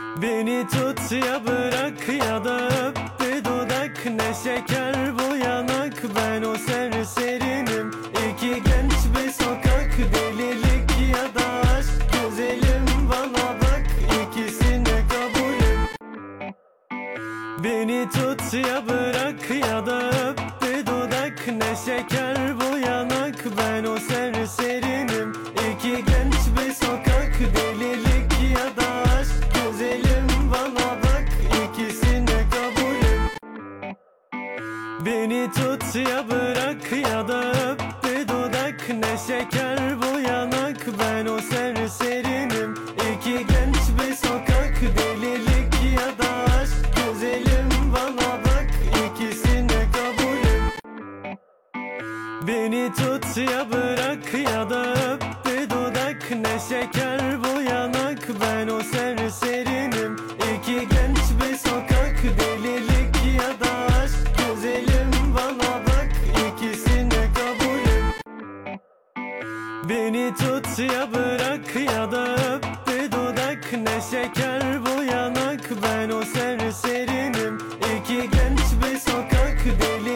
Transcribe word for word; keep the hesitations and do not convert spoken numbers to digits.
Beni tut ya bırak ya da öp bir dudak. Ne şeker bu yanak, ben o serserinim. İki genç bir sokak, delilik ya da aşk. Güzelim bana bak, ikisine kabulüm. Beni tut ya bırak ya da öp bir dudak. Ne şeker bu yanak, ben o serserinim. İki genç bir sokak, delilik ya da aşk. Güzelim bana bak, ikisine kabulüm. Beni tut ya bırak ya da öp bir dudak. Ne şeker bu yanak, ben o serserinim. İki genç bir sokak, delilik ya da aşk. Güzelim bana bak, ikisine kabulüm. Beni tut ya bırak ya da öp bir dudak. Ne şeker bu yanak, ben o serserinim. İki genç bir sokak, delilik ya da aşk. Güzelim bana bak, ikisine kabulüm. Beni tut ya bırak ya da öp bir dudak. Ne şeker bu yanak, ben o serserinim. İki genç bir sokak, deli